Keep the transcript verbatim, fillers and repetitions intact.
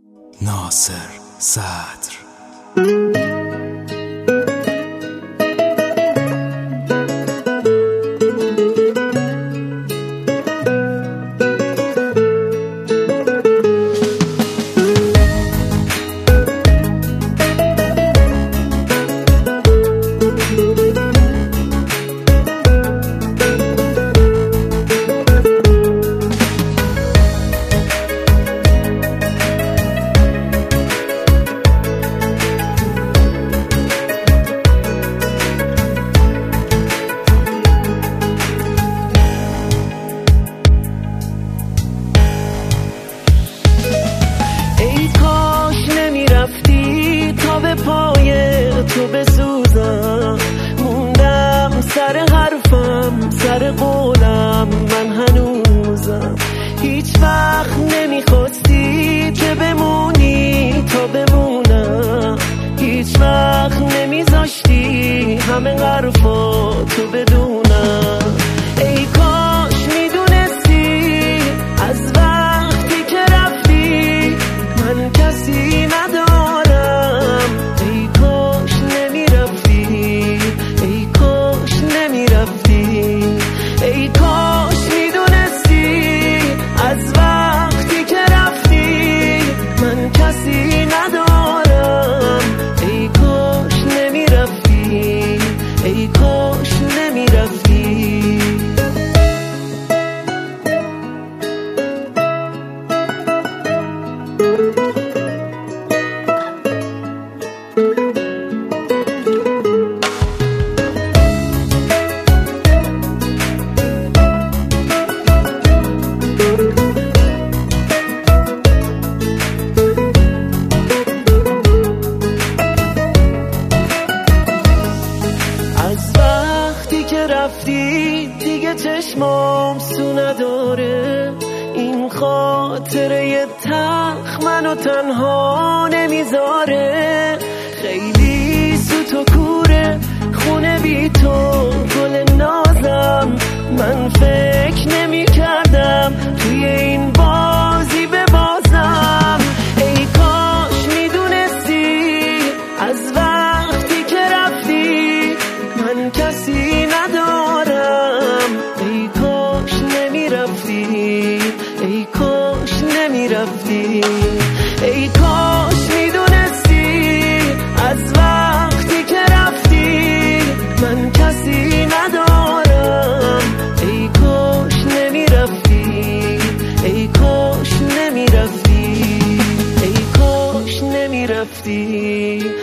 ناصر صدر. تو بسوزم موندم سر حرفم سر قولم من هنوزم هیچ وقت نمیخواستی که بمونی تا بمونم هیچ وقت نمیذاشتی همه حرفا تو بدونم ای کاش میدونستی از وقتی که رفتی من کسی ندارم ای کاش نمیرفتی ای کاش نمیرفتی ای کاش میدونستی از وقتی که رفتی من کسی ندارم ای کاش نمیرفتی ای کاش نمیرفتی رفتی دیگه چشمام سو نداره این خاطره تلخ منو تنها نمیذاره خیلی سوت و کوره خونه بی تو گل نازم من فکر نمی کردم توی این بازی ببازم ای کاش میدونستی از وقتی که رفتی من کسی ندارم ای کاش نمیرفتی ای کاش نمیرفتی ای کاش میدونستی از وقتی که رفتی من کسی ندارم ای کاش نمیرفتی ای کاش نمیرفتی ای کاش نمیرفتی